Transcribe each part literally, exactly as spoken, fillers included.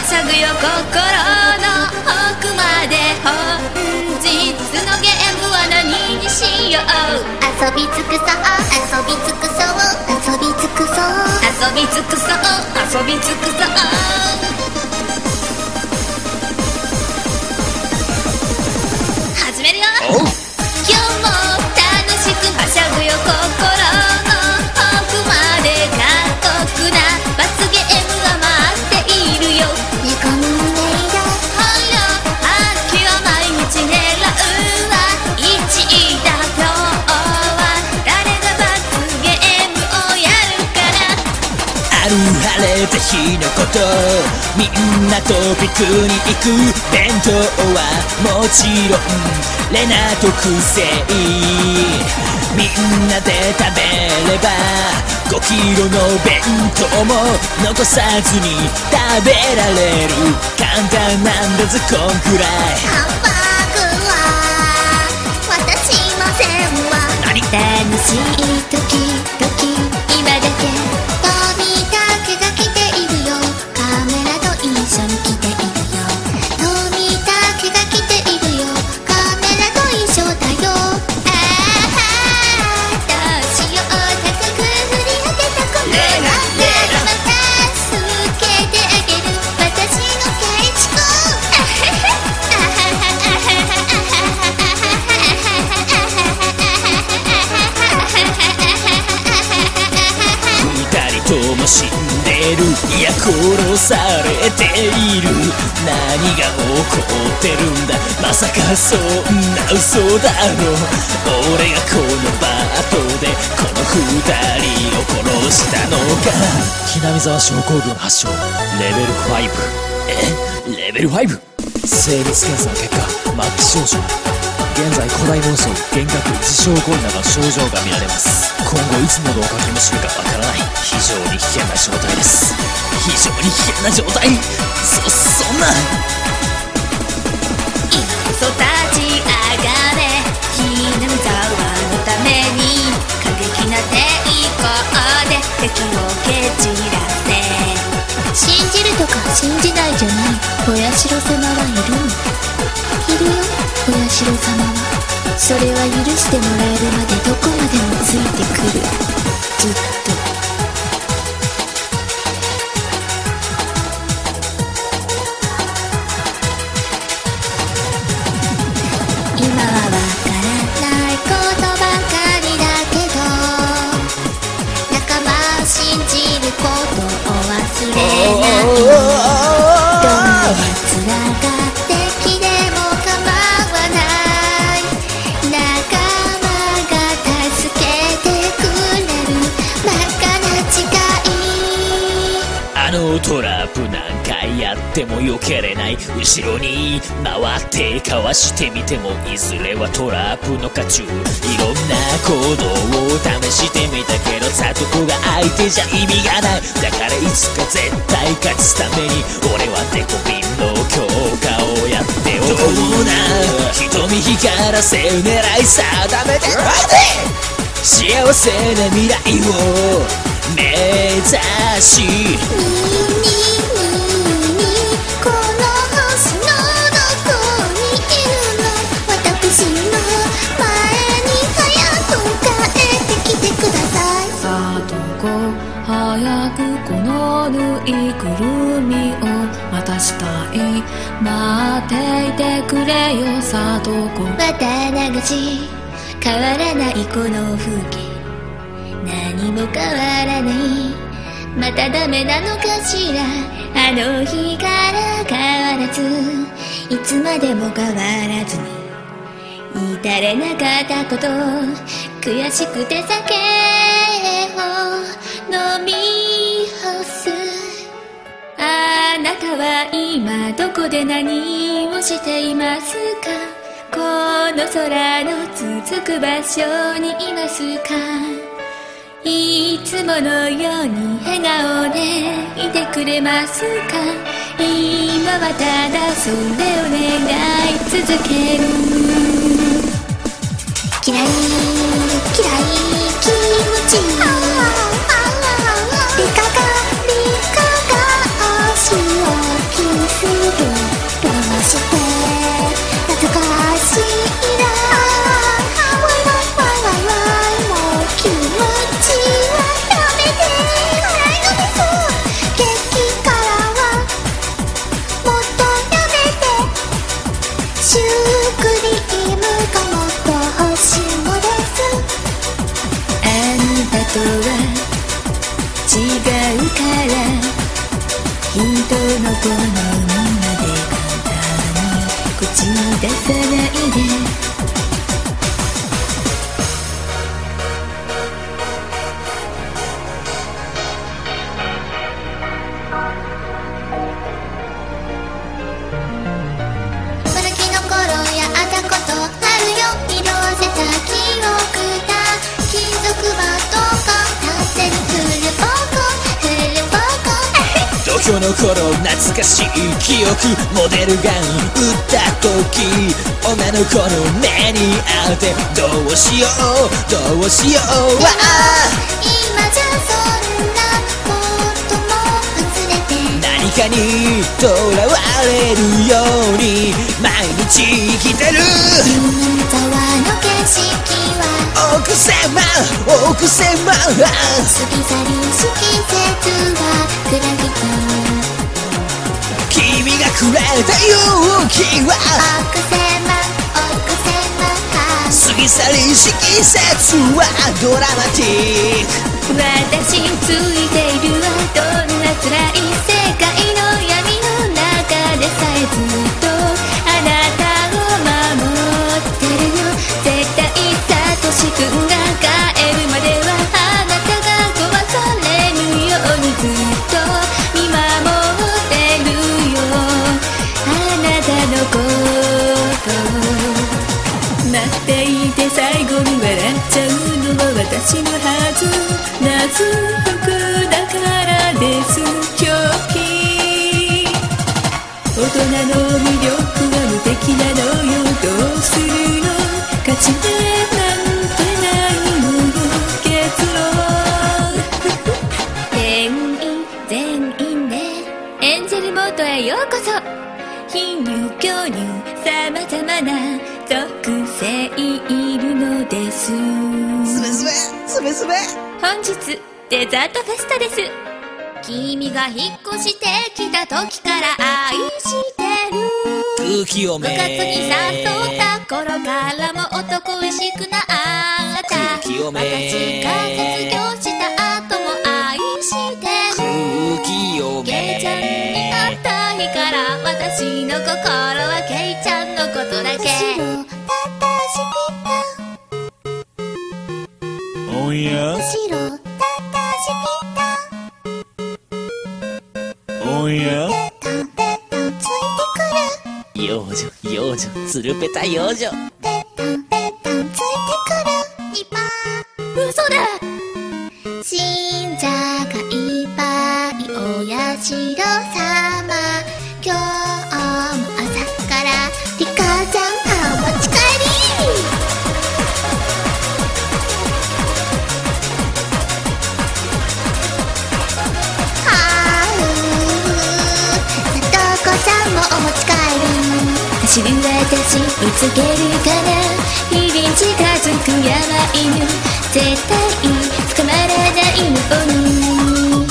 しゃぐよ心の奥まで。本日のゲームは何にしよう。 遊び尽くそう遊び尽くそう遊び尽くそう遊び尽くそう遊び尽くそう。始めるよ。今日も楽しくはしゃぐよ心の奥まで。過酷な罰ゲームが待っているよ。 煮込んでいろほら秋は毎日狙うわ。いちいだ。今日は誰が罰ゲームをやるかな。 ある晴れた日のこと、みんなとピクニック。弁当はもちろんレナ特製。みんなで食べればごキロの弁当も残さずに食べられる。簡単なんだぜこんくらい。 ハンバーグは私もせんわ。 何楽しい時々今だけ飛びたけが来ているよ。カメラと一緒に来ているよ。飛びたけが来ているよ。カメラと一緒だよ。ああどうしよう高く振り上げたこのレナまた助けてあげる私のケイチコ。あははあははあは二人とも死んでる、いや殺されている。何が起こってるんだ、まさかそんな嘘だろ。俺がこのバートでこの二人を殺したのか。ひなみ沢症候群発症レベルファイブ。えレベルファイブ。生物検査の結果末期症状。現在古代妄想幻覚自傷ゴリラの症状が見られます。今後いつ喉をかきむしるかわからない。非常に危険な状態です。非常に危険な状態。そそんな。 いっそ立ち上がれ。ひなみ沢のために過激な抵抗で敵を蹴散らせ。 信じるとか信じないじゃない。お社様はいるの。いるよお社様は。それは許してもらえるまでどこまでもついてくる。ずっと。今はわからないことばかりだけど、仲間を信じることを忘れない。どんな奴らが敵でも構わない。仲間が助けてくれるバカな誓い。 あのトラップ何回やっても避けれない。後ろに回ってかわしてみてもいずれはトラップの渦中。いろんな行動を試してみたけどさ、どこが相手じゃ意味がない。だからいつか絶対勝つために俺はデコピンの強化をやっておく。どうだ瞳光らせ狙い定めて幸せな未来を目指し。 にににこの星のどこにいるの。私の前に早く帰ってきてください。 さあどこ早くこのぬいぐるみを渡したい。待っていてくれよ。さあどこまた流し変わらないこの風景。何も変わらない。またダメなのかしら。あの日から変わらずいつまでも変わらずに至れなかったこと。悔しくて酒を飲み干す。あなたは今どこで何をしていますか。この空の続く場所にいますか。いつものように笑顔でいてくれますか。今はただそれを願い続ける。嫌い嫌い気持ちいい。リカがリカが足を切る。 の好みまで簡単に口に出さないでこの頃懐かしい記憶モデルガン撃った時女の子の目に合ってどうしようどうしようわ今じゃそんなことも忘れて何かにとらわれるように毎日生きてる銀沢の景色は億千万億千万過ぎ去りし季節は暗い君がくれた勇気は億千万億千万過ぎ去りし季節はドラマティック私についているはどんな辛い世界の闇の中でさえずっとあなたを守ってるよ絶対サトシ君が帰るまではあなたが壊されぬようにずっと見守ってるよあなたのこと待っていて最後に笑っちゃうのは私のはず夏服だからです狂気大人の魅力は無敵なのよどうするの勝ち目なんてないのよ結論全員全員でエンジェルモードへようこそ貧乳巨乳さまざまな属性いるのですすべすべすべすべ本日デザートフェスタです君が引っ越してきた時から愛してる空気読め部活に誘った頃からも男らしくなあった空気読め私が卒業した後も愛してる空気読ケイちゃんめになった日から私の心はケイちゃんのことだけおや後ろおやペタンペタンついてくる幼女幼女つるぺた幼女ペタンペタンついてくるいっぱい嘘だ信者がいっぱいお社様今日も朝からリカちゃんお持ち帰りはーうさとこさんもお持ち帰り走る私見つけるかな日々近づくヤバい犬絶対捕まらないのに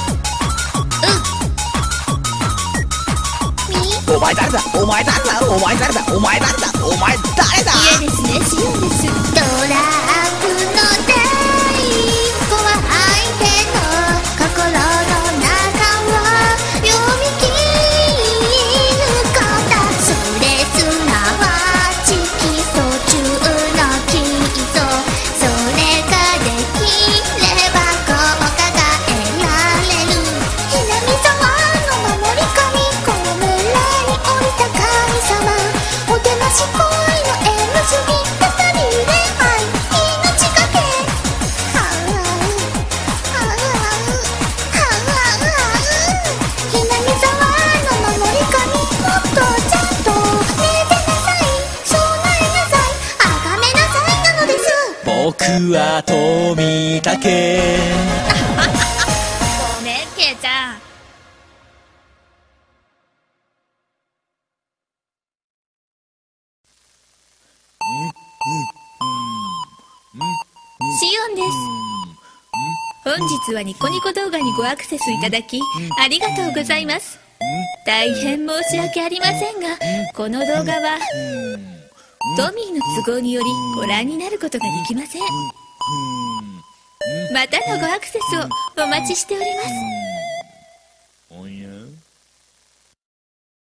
お前誰だお前誰だお前誰だお前誰だお前誰だ嫌ですねシオンですドラッグのデイ子は相手の心の中を読み切ることそれすなわち基礎中の基礎それができれば効果が得られる南沢の守り神この村に降りた神様おてまし恋の縁結び二人で愛命かけはうはうはうはう南沢の守り神もっとちゃんと寝てなさい備えなさいあがめなさいなのです僕は富武ごめんケイちゃんシオンです本日はニコニコ動画にごアクセスいただきありがとうございます大変申し訳ありませんがこの動画はトミーの都合によりご覧になることができませんまたのごアクセスをお待ちしております